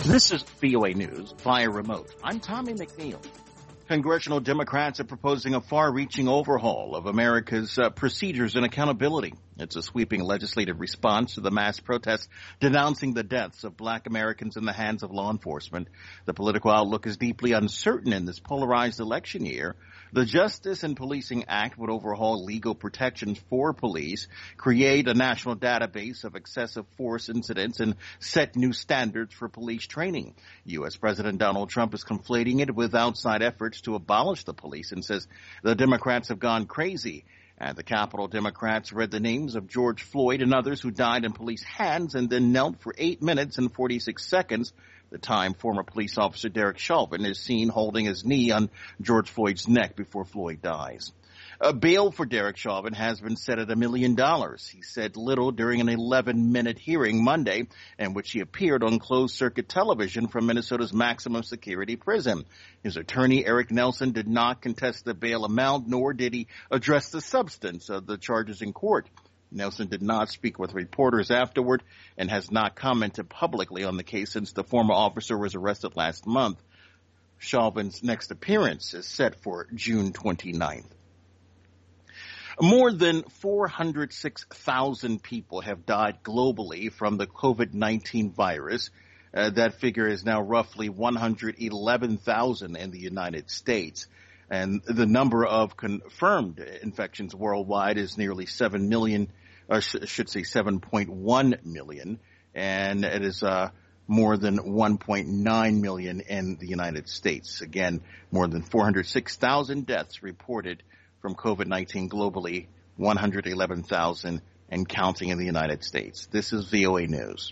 This is VOA News via remote. I'm Tommy McNeil. Congressional Democrats are proposing a far-reaching overhaul of America's procedures and accountability. It's a sweeping legislative response to the mass protests denouncing the deaths of black Americans in the hands of law enforcement. The political outlook is deeply uncertain in this polarized election year. The Justice and Policing Act would overhaul legal protections for police, create a national database of excessive force incidents, and set new standards for police training. U.S. President Donald Trump is conflating it with outside efforts to abolish the police and says the Democrats have gone crazy. At the Capitol, Democrats read the names of George Floyd and others who died in police hands and then knelt for 8 minutes and 46 seconds, the time former police officer Derek Chauvin is seen holding his knee on George Floyd's neck before Floyd dies. A bail for Derek Chauvin has been set at $1 million. He said little during an 11-minute hearing Monday in which he appeared on closed-circuit television from Minnesota's maximum security prison. His attorney, Eric Nelson, did not contest the bail amount, nor did he address the substance of the charges in court. Nelson did not speak with reporters afterward and has not commented publicly on the case since the former officer was arrested last month. Chauvin's next appearance is set for June 29th. More than 406,000 people have died globally from the COVID-19 virus. That figure is now roughly 111,000 in the United States. And the number of confirmed infections worldwide is nearly 7 million, or should say 7.1 million. And it is more than 1.9 million in the United States. Again, more than 406,000 deaths reported from COVID-19 globally, 111,000 and counting in the United States. This is VOA News.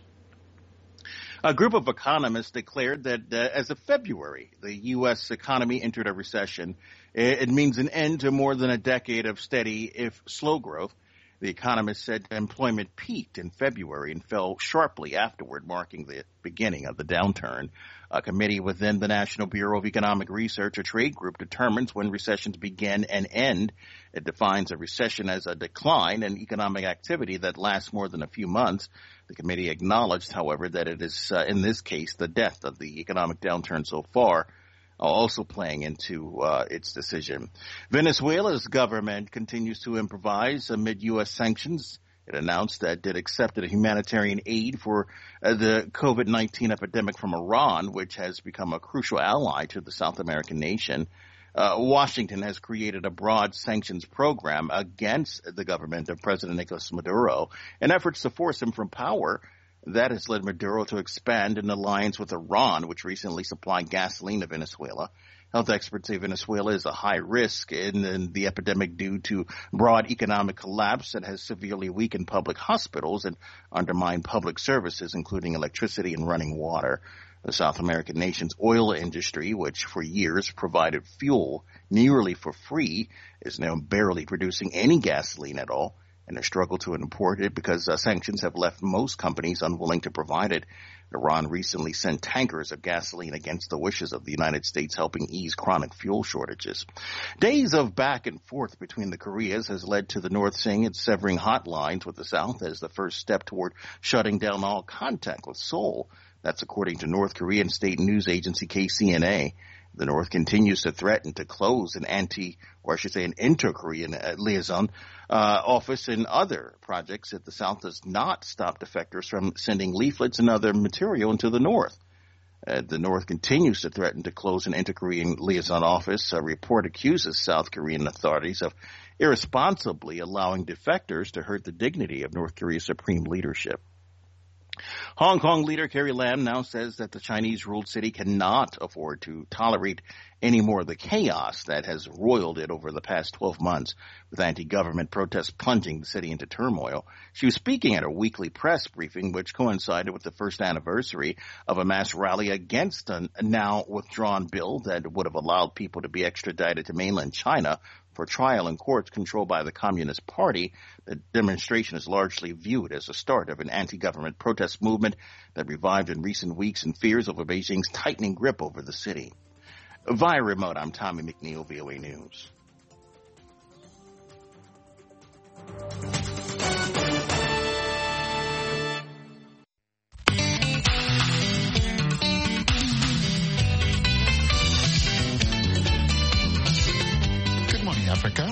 A group of economists declared that as of February, the U.S. economy entered a recession. It means an end to more than a decade of steady, if slow growth. The economist said employment peaked in February and fell sharply afterward, marking the beginning of the downturn. A committee within the National Bureau of Economic Research, a trade group, determines when recessions begin and end. It defines a recession as a decline in economic activity that lasts more than a few months. The committee acknowledged, however, that it is, in this case, the depth of the economic downturn so far also playing into its decision. Venezuela's government continues to improvise amid U.S. sanctions. It announced that it accepted a humanitarian aid for the COVID-19 epidemic from Iran, which has become a crucial ally to the South American nation. Washington has created a broad sanctions program against the government of President Nicolas Maduro in efforts to force him from power. That has led Maduro to expand an alliance with Iran, which recently supplied gasoline to Venezuela. Health experts say Venezuela is a high risk in the epidemic due to broad economic collapse that has severely weakened public hospitals and undermined public services, including electricity and running water. The South American nation's oil industry, which for years provided fuel nearly for free, is now barely producing any gasoline at all, and a struggle to import it because sanctions have left most companies unwilling to provide it. Iran recently sent tankers of gasoline against the wishes of the United States, helping ease chronic fuel shortages. Days of back and forth between the Koreas has led to the North saying it's severing hotlines with the South as the first step toward shutting down all contact with Seoul. That's according to North Korean state news agency KCNA. The North continues to threaten to close an inter-Korean liaison office and other projects if the South does not stop defectors from sending leaflets and other material into the North. The North continues to threaten to close an inter-Korean liaison office. A report accuses South Korean authorities of irresponsibly allowing defectors to hurt the dignity of North Korea's supreme leadership. Hong Kong leader Carrie Lam now says that the Chinese-ruled city cannot afford to tolerate any more of the chaos that has roiled it over the past 12 months, with anti-government protests plunging the city into turmoil. She was speaking at a weekly press briefing, which coincided with the first anniversary of a mass rally against a now withdrawn bill that would have allowed people to be extradited to mainland China for trial in courts controlled by the Communist Party. The demonstration is largely viewed as the start of an anti-government protest movement that revived in recent weeks and fears over Beijing's tightening grip over the city. Via remote, I'm Tommy McNeil, VOA News.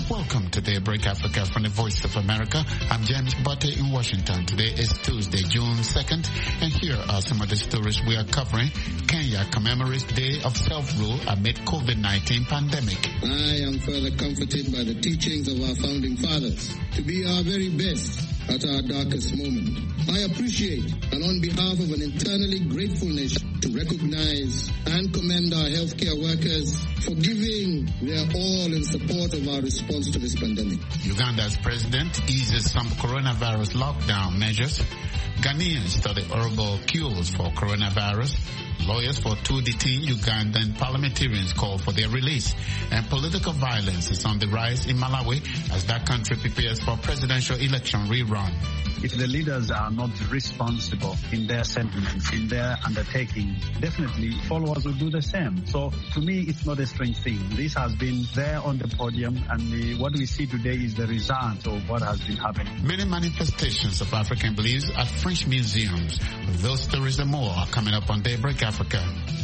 Welcome to Daybreak Africa from the Voice of America. I'm James Butte in Washington. Today is Tuesday, June 2nd, and here are some of the stories we are covering. Kenya commemorates Day of Self-Rule amid COVID-19 pandemic. I am further comforted by the teachings of our founding fathers to be our very best at our darkest moment. I appreciate, and on behalf of an internally grateful nation, to recognize and commend our healthcare workers for giving their all in support of our response to this pandemic. Uganda's president eases some coronavirus lockdown measures. Ghanaians study herbal cures for coronavirus. Lawyers for two detained Ugandan parliamentarians call for their release. And political violence is on the rise in Malawi as that country prepares for presidential election rerun. If the leaders are not responsible in their sentiments, in their undertaking, definitely followers will do the same. So to me, it's not a strange thing. This has been there on the podium, and what we see today is the result of what has been happening. Many manifestations of African beliefs at French museums. Those stories and more are coming up on Daybreak Africa.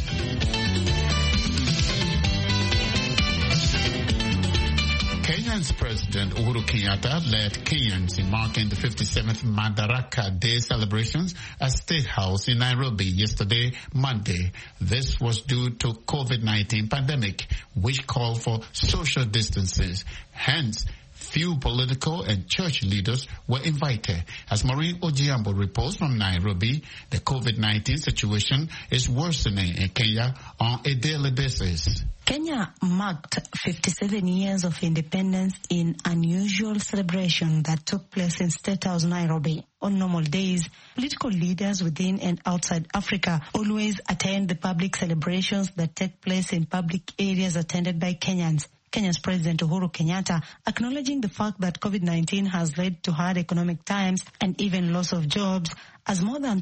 Kenya's President Uhuru Kenyatta led Kenyans in marking the 57th Madaraka Day celebrations at State House in Nairobi yesterday, Monday. This was due to COVID-19 pandemic, which called for social distances. Hence, few political and church leaders were invited. As Maureen Ojiambo reports from Nairobi, the COVID-19 situation is worsening in Kenya on a daily basis. Kenya marked 57 years of independence in unusual celebration that took place in State House, Nairobi. On normal days, political leaders within and outside Africa always attend the public celebrations that take place in public areas attended by Kenyans. Kenya's President Uhuru Kenyatta acknowledging the fact that COVID-19 has led to hard economic times and even loss of jobs, as more than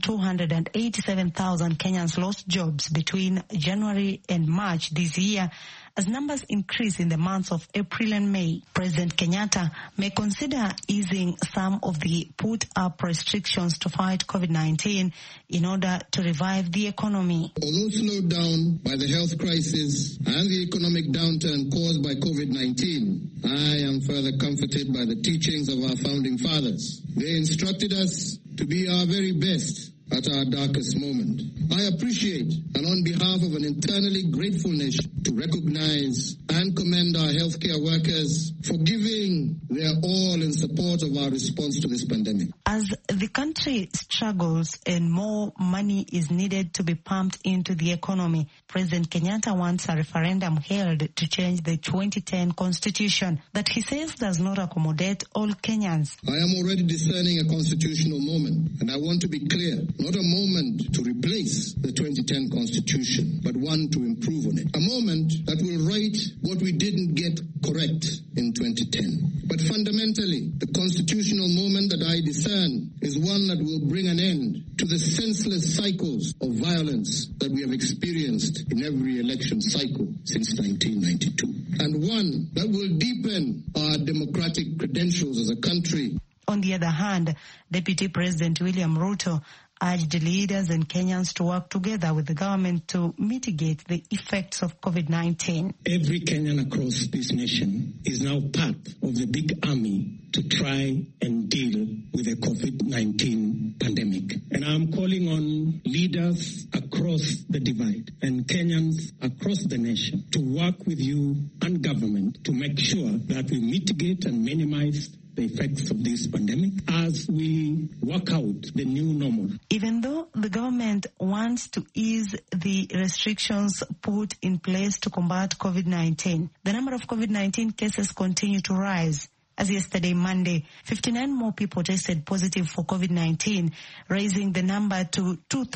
287,000 Kenyans lost jobs between January and March this year, as numbers increase in the months of April and May. President Kenyatta may consider easing some of the put-up restrictions to fight COVID-19 in order to revive the economy. Although slowed down by the health crisis and the economic downturn caused by COVID-19, I am further comforted by the teachings of our founding fathers. They instructed us to be our very best at our darkest moment. I appreciate, and on behalf of an internally grateful nation, to recognize and commend our healthcare workers for giving their all in support of our response to this pandemic. As the country struggles and more money is needed to be pumped into the economy, President Kenyatta wants a referendum held to change the 2010 constitution that he says does not accommodate all Kenyans. I am already discerning a constitutional moment, and I want to be clear. Not a moment to replace the 2010 Constitution, but one to improve on it. A moment that will right what we didn't get correct in 2010. But fundamentally, the constitutional moment that I discern is one that will bring an end to the senseless cycles of violence that we have experienced in every election cycle since 1992. And one that will deepen our democratic credentials as a country. On the other hand, Deputy President William Ruto urged leaders and Kenyans to work together with the government to mitigate the effects of COVID-19. Every Kenyan across this nation is now part of the big army to try and deal with the COVID-19 pandemic. And I'm calling on leaders across the divide and Kenyans across the nation to work with you and government to make sure that we mitigate and minimize the effects of this pandemic as we work out the new normal. Even though the government wants to ease the restrictions put in place to combat COVID-19, the number of COVID-19 cases continue to rise. As yesterday, Monday, 59 more people tested positive for COVID-19, raising the number to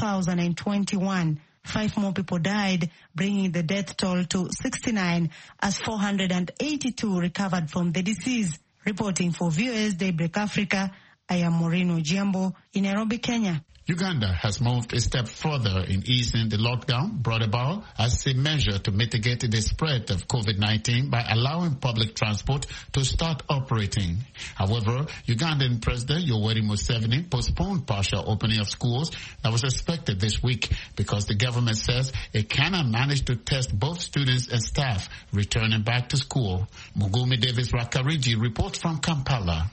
2,021. 5 more people died, bringing the death toll to 69, as 482 recovered from the disease. Reporting for VOA's Daybreak Africa, I am Maureen Ojiambo in Nairobi, Kenya. Uganda has moved a step further in easing the lockdown brought about as a measure to mitigate the spread of COVID-19 by allowing public transport to start operating. However, Ugandan President Yoweri Museveni postponed partial opening of schools that was expected this week because the government says it cannot manage to test both students and staff returning back to school. Mugumi Davis Rakariji reports from Kampala.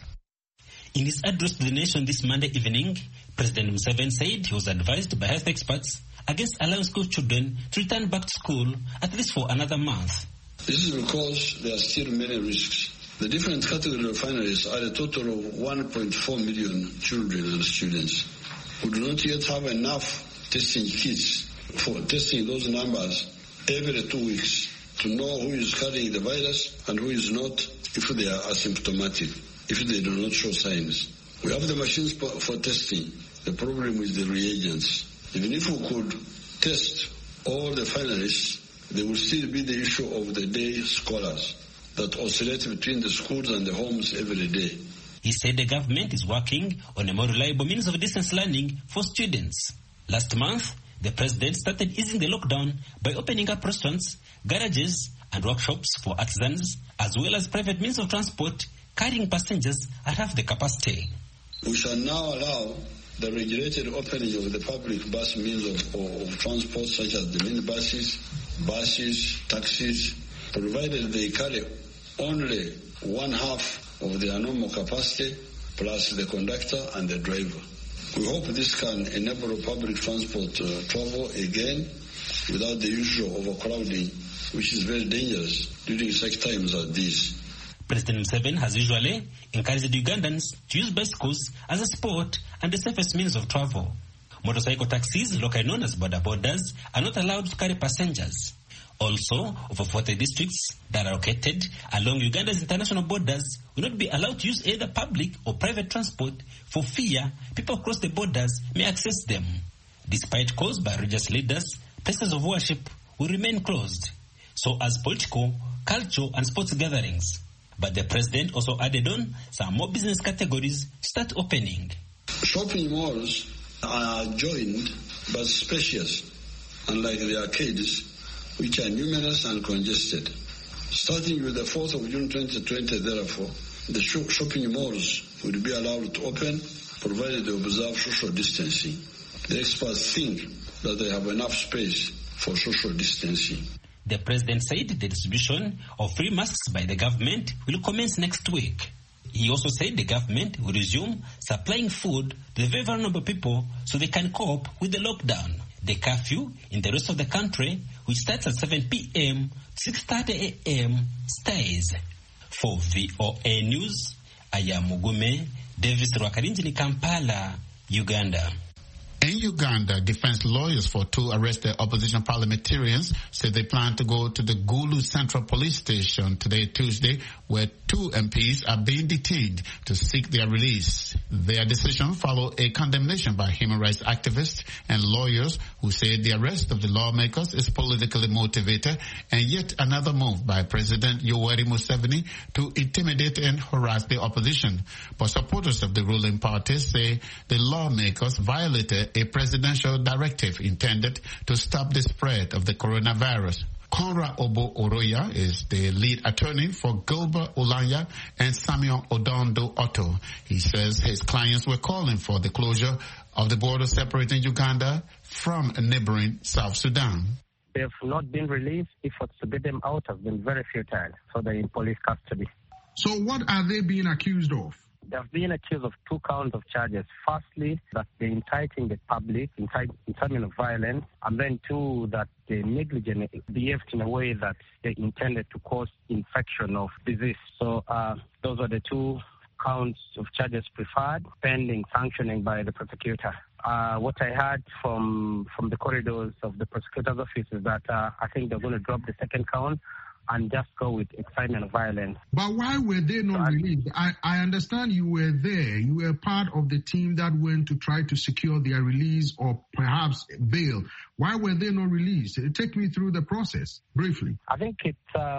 In his address to the nation this Monday evening, President Museveni said he was advised by health experts against allowing school children to return back to school at least for another month. This is because there are still many risks. The different category of finalists are a total of 1.4 million children and students who do not yet have enough testing kits for testing those numbers every 2 weeks to know who is carrying the virus and who is not if they are asymptomatic, if they do not show signs. We have the machines for testing. The problem is the reagents. Even if we could test all the finalists, there will still be the issue of the day scholars that oscillate between the schools and the homes every day. He said the government is working on a more reliable means of distance learning for students. Last month, the president started easing the lockdown by opening up restaurants, garages, and workshops for artisans, as well as private means of transport carrying passengers at half the capacity. We shall now allow the regulated opening of the public bus means of transport, such as the minibuses, buses, taxis, provided they carry only one half of their normal capacity, plus the conductor and the driver. We hope this can enable public transport travel again without the usual overcrowding, which is very dangerous during such times as these. President Museveni has usually encouraged Ugandans to use bicycles as a sport and the safest means of travel. Motorcycle taxis, locally known as border borders, are not allowed to carry passengers. Also, over 40 districts that are located along Uganda's international borders will not be allowed to use either public or private transport for fear people across the borders may access them. Despite calls by religious leaders, places of worship will remain closed, so as political, cultural, and sports gatherings. But the president also added on some more business categories start opening. Shopping malls are joined but spacious, unlike the arcades, which are numerous and congested. Starting with the 4th of June 2020, therefore, the shopping malls will be allowed to open, provided they observe social distancing. The experts think that they have enough space for social distancing. The president said the distribution of free masks by the government will commence next week. He also said the government will resume supplying food to the very vulnerable people so they can cope with the lockdown. The curfew in the rest of the country, which starts at 7 p.m. to 6:30 a.m., stays. For VOA News, I am Mugume Davis Rwakarinjini, Kampala, Uganda. In Uganda, defense lawyers for 2 arrested opposition parliamentarians said they plan to go to the Gulu Central Police Station today, Tuesday, where 2 MPs are being detained to seek their release. Their decision followed a condemnation by human rights activists and lawyers who say the arrest of the lawmakers is politically motivated, and yet another move by President Yoweri Museveni to intimidate and harass the opposition. But supporters of the ruling party say the lawmakers violated a presidential directive intended to stop the spread of the coronavirus. Konra Obo Oroya is the lead attorney for Gilbert Olanya and Samuel Odondo Otto. He says his clients were calling for the closure of the border separating Uganda from neighboring South Sudan. They have not been released. Efforts to get them out have been very futile, so they're in police custody. So what are they being accused of? They've been accused of 2 counts of charges. Firstly, that they're inciting the public, incitement of violence, and then 2, that they negligently behaved in a way that they intended to cause infection of disease. So those are the 2 counts of charges preferred, pending sanctioning by the prosecutor. What I heard from the corridors of the prosecutor's office is that I think they're going to drop the 2nd count and just go with excitement of violence. But why were they not released? I understand you were there. You were part of the team that went to try to secure their release or perhaps bail. Why were they not released? Take me through the process briefly. I think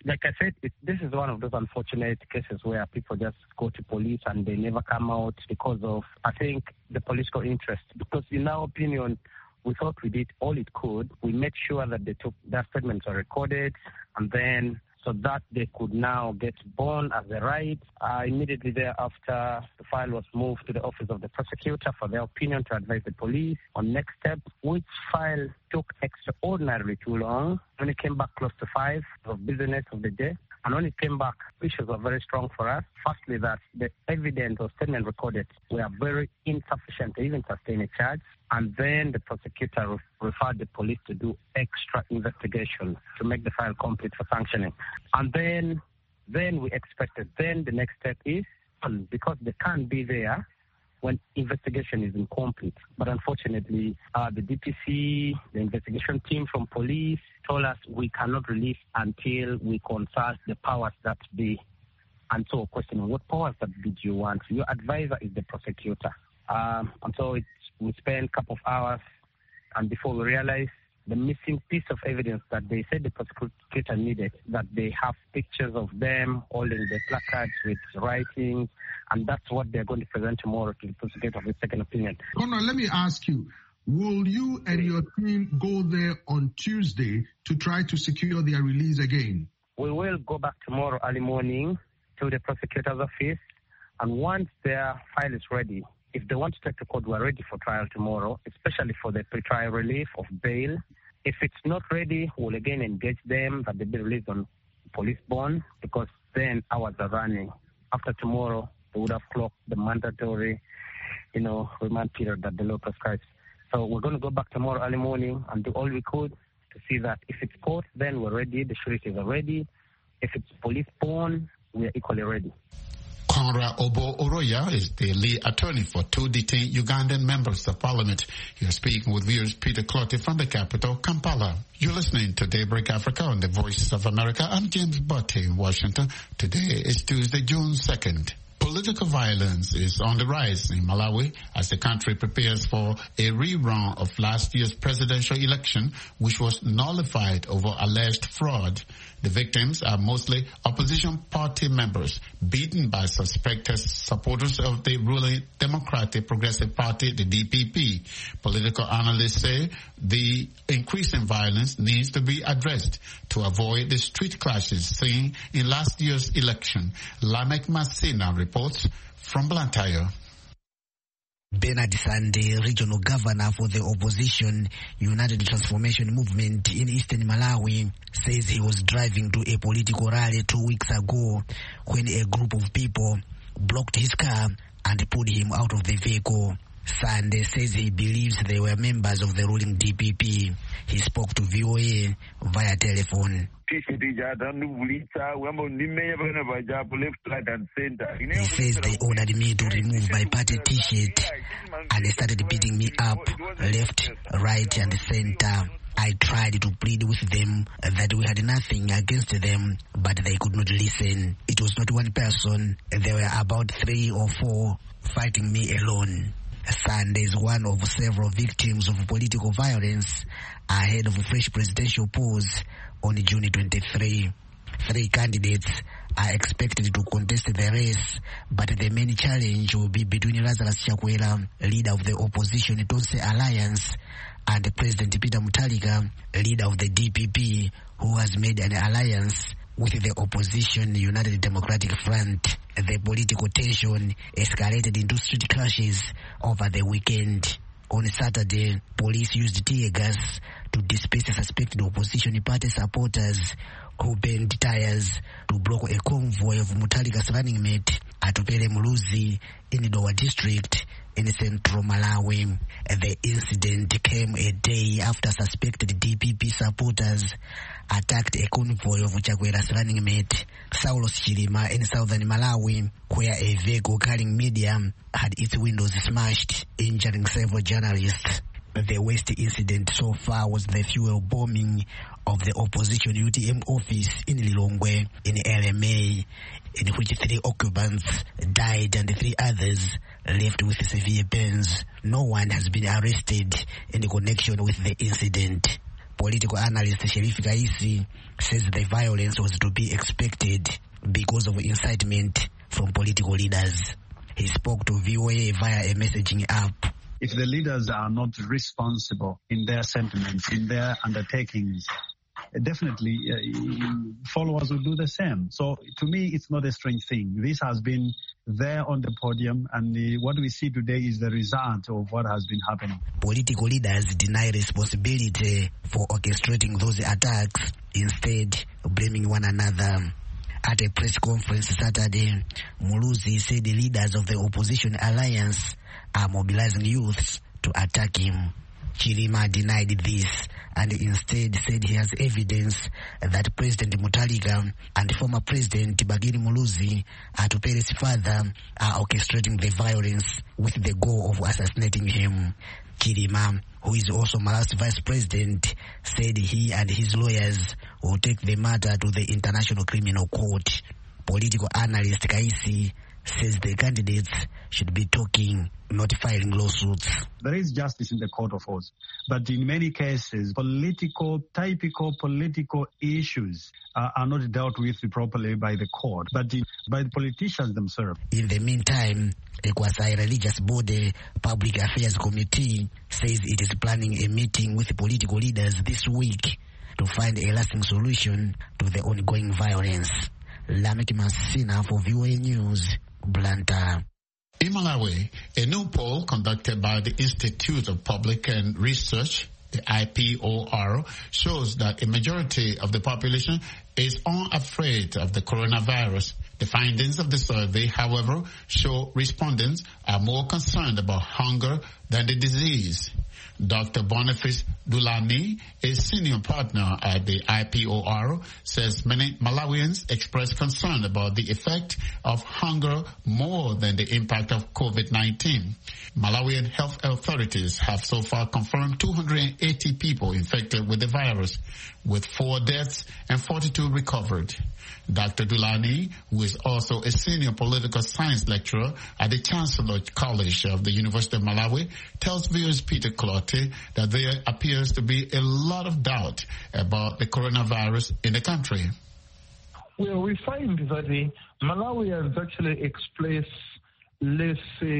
Like I said, this is one of those unfortunate cases where people just go to police and they never come out because of, I think, the political interest. Because in our opinion, we thought we did all it could. We made sure that their statements are recorded, and then so that they could now get born as a right. Immediately thereafter, the file was moved to the office of the prosecutor for their opinion to advise the police on next steps, which file took extraordinarily too long. When it came back close to 5 of business of the day, and when it came back, issues were very strong for us. Firstly, that the evidence or statement recorded were very insufficient to even sustain a charge. And then the prosecutor referred the police to do extra investigation to make the file complete for sanctioning. And then we expected, then the next step is, because they can't be there when investigation is incomplete. But unfortunately, the DPC, the investigation team from police, told us we cannot release until we consult the powers that be. And so questioning, what powers that be do you want? Your advisor is the prosecutor. And so we spent a couple of hours, and before we realized the missing piece of evidence that they said the prosecutor needed, that they have pictures of them holding the placards with writing, and that's what they're going to present tomorrow to the prosecutor of the second opinion. Conrad, let me ask you, will you and your team go there on Tuesday to try to secure their release again? We will go back tomorrow early morning to the prosecutor's office, and once their file is ready, if they want to take the court, we're ready for trial tomorrow, especially for the pre-trial relief of bail. If it's not ready, we'll again engage them that they be released on police bond, because then hours are running. After tomorrow, they would have clocked the mandatory, remand period that the law prescribes. So we're going to go back tomorrow early morning and do all we could to see that if it's court, then we're ready, the sureties are ready. If it's police bond, we are equally ready. Conrad Obo Oroya is the lead attorney for 2 detained Ugandan members of parliament. You're speaking with viewers Peter Clotty from the capital, Kampala. You're listening to Daybreak Africa on the Voices of America. I'm James Butte in Washington. Today is Tuesday, June 2nd. Political violence is on the rise in Malawi as the country prepares for a rerun of last year's presidential election, which was nullified over alleged fraud. The victims are mostly opposition party members beaten by suspected supporters of the ruling Democratic Progressive Party, the DPP. Political analysts say the increase in violence needs to be addressed to avoid the street clashes seen in last year's election. Lamek Masina reports from Blantyre. Bernard Sande, regional governor for the opposition United Transformation Movement in eastern Malawi, says he was driving to a political rally 2 weeks ago when a group of people blocked his car and pulled him out of the vehicle. Sande says he believes they were members of the ruling DPP. He spoke to VOA via telephone. He says they ordered me to remove my party t-shirt and they started beating me up left, right and center. I tried to plead with them that we had nothing against them, but they could not listen. It was not one person. There were about 3 or 4 fighting me alone. Sunday is one of several victims of political violence ahead of a fresh presidential polls on June 23. 3 candidates are expected to contest the race, but the main challenge will be between Lazarus Chakwera, leader of the opposition Tonse Alliance, and President Peter Mutharika, leader of the DPP, who has made an alliance with the opposition United Democratic Front. The political tension escalated into street clashes over the weekend. On Saturday, police used tear gas to disperse suspected opposition party supporters who burned tires to block a convoy of Mutharika's running mate at Pele Muluzi in Dowa district in central Malawi. The incident came a day after suspected DPP supporters attacked a convoy of Chakwera's running mate, Saulos Chilima, in southern Malawi, where a vehicle carrying media had its windows smashed, injuring several journalists. The worst incident so far was the fuel bombing of the opposition UTM office in Lilongwe in LMA, in which 3 occupants died and 3 others left with severe burns. No one has been arrested in connection with the incident. Political analyst Sherif Kaisi says the violence was to be expected because of incitement from political leaders. He spoke to VOA via a messaging app. If the leaders are not responsible in their sentiments, in their undertakings, definitely followers will do the same. So to me, it's not a strange thing. This has been there on the podium, and what we see today is the result of what has been happening. Political leaders deny responsibility for orchestrating those attacks, instead blaming one another. At a press conference Saturday, Muluzi said the leaders of the opposition alliance are mobilizing youths to attack him. Chilima denied this and instead said he has evidence that President Mutharika and former President Bagiri Muluzi, Atupere's father, are orchestrating the violence with the goal of assassinating him. Chilima, who is also Malawi's vice president, said he and his lawyers will take the matter to the International Criminal Court. Political analyst Kaisi says the candidates should be talking, not filing lawsuits. There is justice in the court of laws, but in many cases, typical political issues are not dealt with properly by the court, but by the politicians themselves. In the meantime, a quasi-religious body, Public Affairs Committee, says it is planning a meeting with political leaders this week to find a lasting solution to the ongoing violence. Lamek Masina for VOA News, Blantyre. In Malawi, a new poll conducted by the Institute of Public and Research, the IPOR, shows that a majority of the population is unafraid of the coronavirus. The findings of the survey, however, show respondents are more concerned about hunger than the disease. Dr. Boniface Dulani, a senior partner at the IPOR, says many Malawians express concern about the effect of hunger more than the impact of COVID-19. Malawian health authorities have so far confirmed 280 people infected with the virus, with 4 deaths and 42 recovered. Dr. Dulani, who is also a senior political science lecturer at the Chancellor College of the University of Malawi, tells viewers Peter Clotte that there appears to be a lot of doubt about the coronavirus in the country. Well, we find that the Malawians actually express less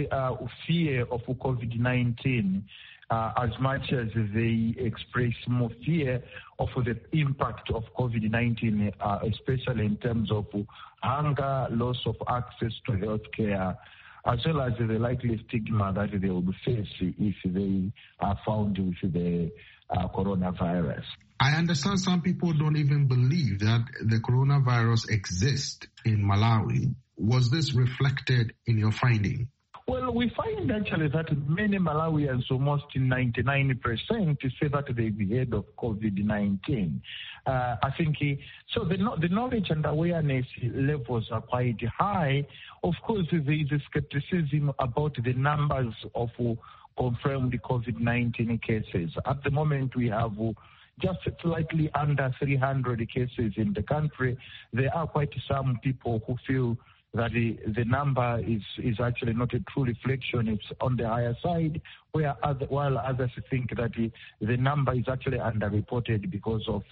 fear of COVID-19 as much as they express more fear of the impact of COVID-19, especially in terms of hunger, loss of access to healthcare, as well as the likely stigma that they will face if they are found with the coronavirus. I understand some people don't even believe that the coronavirus exists in Malawi. Was this reflected in your finding? Well, we find actually that many Malawians, almost 99%, say that they've heard of COVID-19. I think so. The knowledge and awareness levels are quite high. Of course, there is a skepticism about the numbers of confirmed COVID-19 cases. At the moment, we have just slightly under 300 cases in the country. There are quite some people who feel that the number is actually not a true reflection. It's on the higher side, while others think that the number is actually underreported because of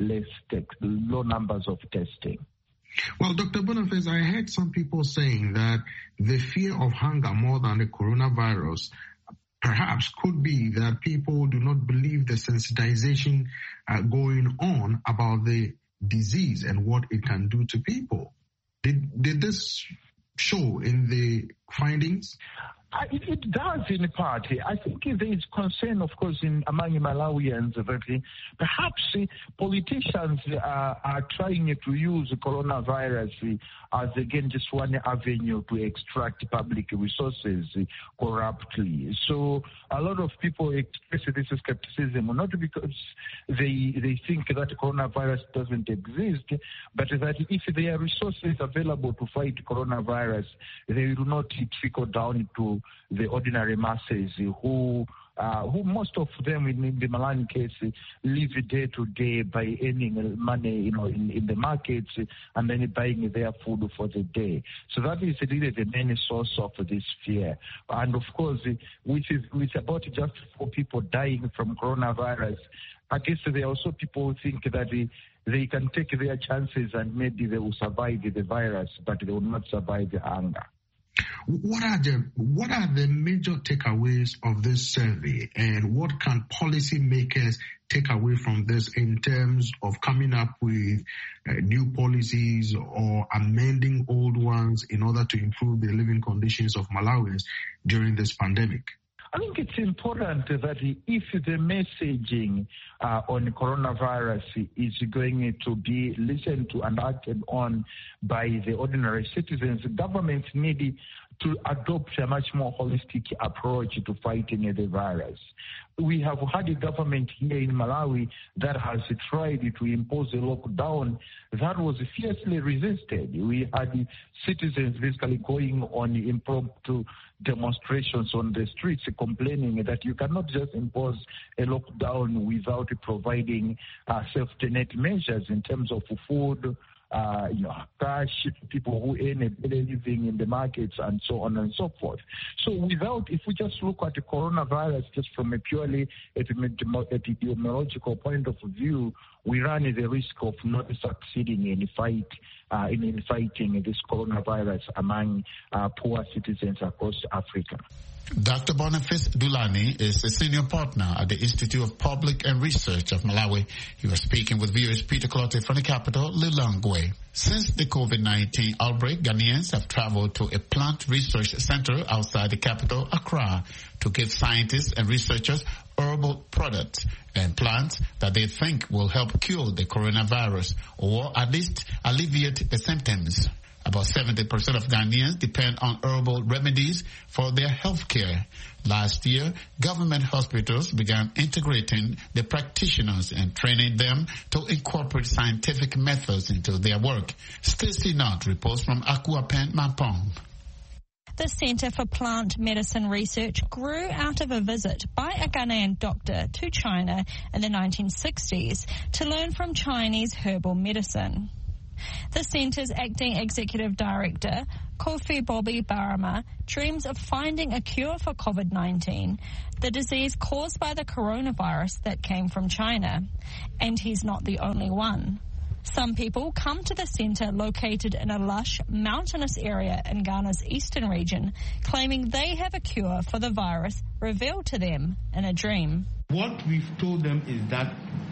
low numbers of testing. Well, Dr. Boniface, I heard some people saying that the fear of hunger more than the coronavirus perhaps could be that people do not believe the sensitization going on about the disease and what it can do to people. Did this show in the findings? It does in part. I think there is concern, of course, among Malawians that perhaps politicians are trying to use coronavirus as, again, just one avenue to extract public resources corruptly. So a lot of people express this skepticism, not because they think that coronavirus doesn't exist, but that if there are resources available to fight coronavirus, they will not trickle down to the ordinary masses who most of them in the Malawi case live day to day by earning money, in the markets and then buying their food for the day. So that is really the main source of this fear. And of course, with about just 4 people dying from coronavirus, I guess there are also people who think that they can take their chances and maybe they will survive the virus, but they will not survive the hunger. What are the major takeaways of this survey, and what can policymakers take away from this in terms of coming up with new policies or amending old ones in order to improve the living conditions of Malawians during this pandemic? I think it's important that if the messaging on coronavirus is going to be listened to and acted on by the ordinary citizens, governments need to adopt a much more holistic approach to fighting the virus. We have had a government here in Malawi that has tried to impose a lockdown that was fiercely resisted. We had citizens basically going on impromptu demonstrations on the streets complaining that you cannot just impose a lockdown without providing safety net measures in terms of food, cash, people who earn a daily living in the markets, and so on and so forth. So if we just look at the coronavirus just from a purely epidemiological point of view, we run the risk of not succeeding in fighting this coronavirus among poor citizens across Africa. Dr. Boniface Dulani is a senior partner at the Institute of Public and Research of Malawi. He was speaking with viewers Peter Clottey from the capital, Lilongwe. Since the COVID-19 outbreak, Ghanaians have traveled to a plant research center outside the capital, Accra, to give scientists and researchers herbal products and plants that they think will help cure the coronavirus or at least alleviate the symptoms. About 70% of Ghanaians depend on herbal remedies for their health care. Last year, government hospitals began integrating the practitioners and training them to incorporate scientific methods into their work. Stacey Knott reports from Akuapen Mampong. The Centre for Plant Medicine Research grew out of a visit by a Ghanaian doctor to China in the 1960s to learn from Chinese herbal medicine. The centre's acting executive director, Kofi Bobby Barama, dreams of finding a cure for COVID-19, the disease caused by the coronavirus that came from China. And he's not the only one. Some people come to the centre located in a lush, mountainous area in Ghana's eastern region, claiming they have a cure for the virus revealed to them in a dream. What we've told them is that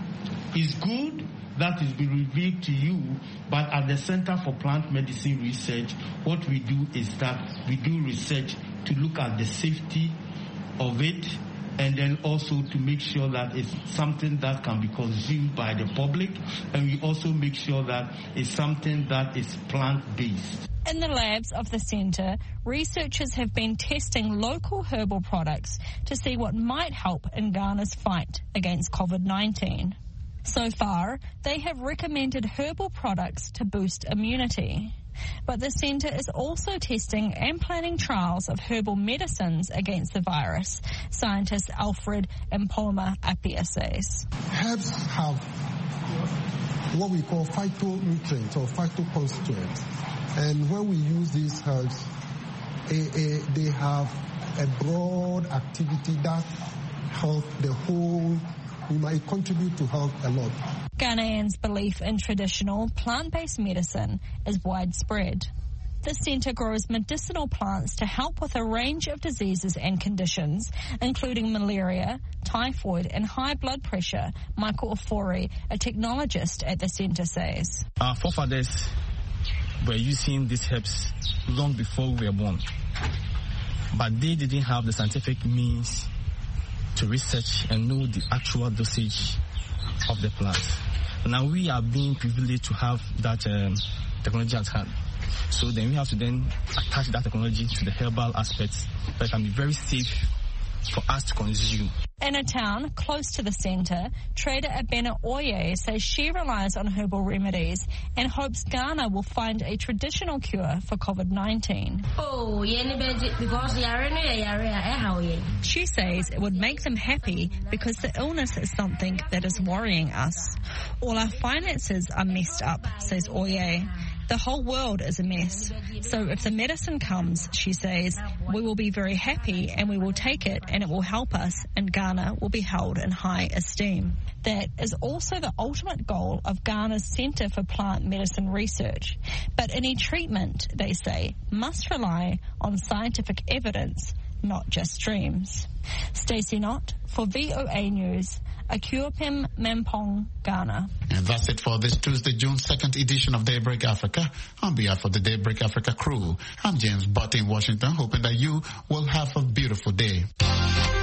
it's good that is being revealed to you, but at the Center for Plant Medicine Research, what we do is that we do research to look at the safety of it, and then also to make sure that it's something that can be consumed by the public, and we also make sure that it's something that is plant-based. In the labs of the centre, researchers have been testing local herbal products to see what might help in Ghana's fight against COVID-19. So far, they have recommended herbal products to boost immunity. But the centre is also testing and planning trials of herbal medicines against the virus, scientist Alfred Mpoma Appiah says. Herbs have what we call phytonutrients or phytoconstituents. And when we use these herbs, they have a broad activity that helps the whole. We might contribute to health a lot. Ghanaians' belief in traditional plant-based medicine is widespread. The centre grows medicinal plants to help with a range of diseases and conditions, including malaria, typhoid and high blood pressure. Michael Ofori, a technologist at the centre, says. Our forefathers were using these herbs long before we were born, but they didn't have the scientific means to research and know the actual dosage of the plants. Now we are being privileged to have that technology at hand. So then we have to then attach that technology to the herbal aspects that can be very safe for us to consume. In a town close to the centre, trader Abena Oye says she relies on herbal remedies and hopes Ghana will find a traditional cure for COVID-19. She says it would make them happy because the illness is something that is worrying us. All our finances are messed up, says Oye. The whole world is a mess. So if the medicine comes, she says, we will be very happy and we will take it and it will help us and Ghana will be held in high esteem. That is also the ultimate goal of Ghana's Centre for Plant Medicine Research. But any treatment, they say, must rely on scientific evidence, not just dreams. Stacey Knott for VOA News, Akuapem, Mampong, Ghana. And that's it for this Tuesday, June 2nd edition of Daybreak Africa. On behalf of the Daybreak Africa crew, I'm James Butt in Washington, hoping that you will have a beautiful day.